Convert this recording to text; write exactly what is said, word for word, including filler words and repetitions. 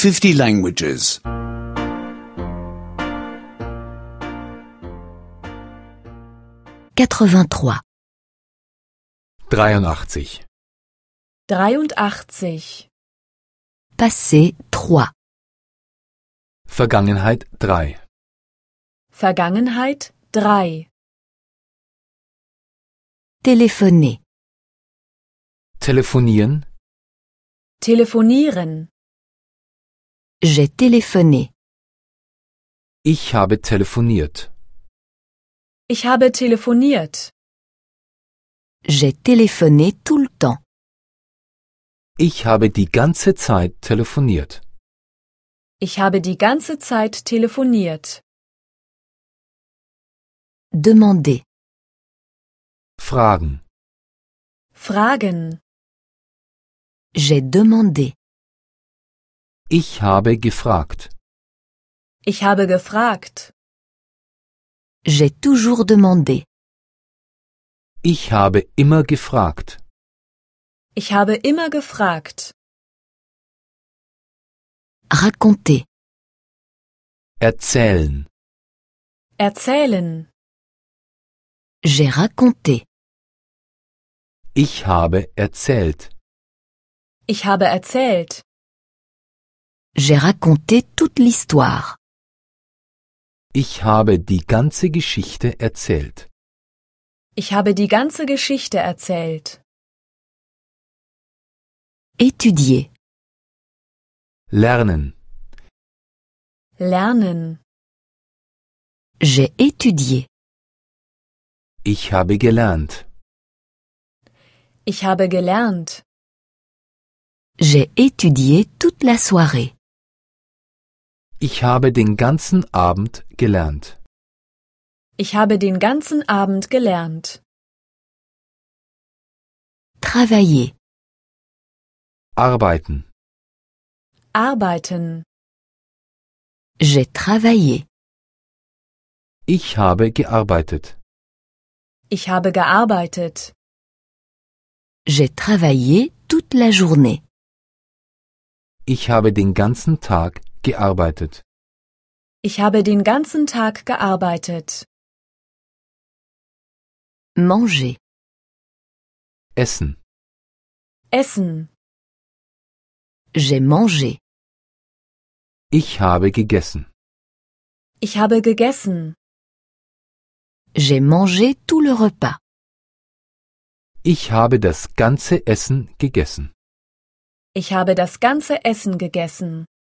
fifty languages. quatre-vingt-trois. dreiundachtzig. dreiundachtzig. Passé trois. Vergangenheit drei. Vergangenheit drei. Téléphoner. Telefonieren. Telefonieren. J'ai téléphoné. Ich habe telefoniert. Ich habe telefoniert. J'ai téléphoné tout le temps. Ich habe die ganze Zeit telefoniert. Ich habe die ganze Zeit telefoniert. Demander. Fragen. Fragen. J'ai demandé. Ich habe gefragt. Ich habe gefragt. J'ai toujours demandé. Ich habe immer gefragt. Ich habe immer gefragt. Raconter. Erzählen. Erzählen. J'ai raconté. Ich habe erzählt. Ich habe erzählt. J'ai raconté toute l'histoire. Ich habe die ganze Geschichte erzählt. Ich habe die ganze Geschichte erzählt. Étudier. Lernen. Lernen. J'ai étudié. Ich habe gelernt. Ich habe gelernt. J'ai étudié toute la soirée. Ich habe den ganzen Abend gelernt. Ich habe den ganzen Abend gelernt. Travailler. Arbeiten. Arbeiten. J'ai travaillé. Ich habe gearbeitet. Ich habe gearbeitet. J'ai travaillé toute la journée. Ich habe den ganzen Tag gearbeitet. Ich habe den ganzen Tag gearbeitet. Manger. Essen. Essen. J'ai mangé. Ich habe gegessen. Ich habe gegessen. J'ai mangé tout le repas. Ich habe das ganze Essen gegessen. Ich habe das ganze Essen gegessen.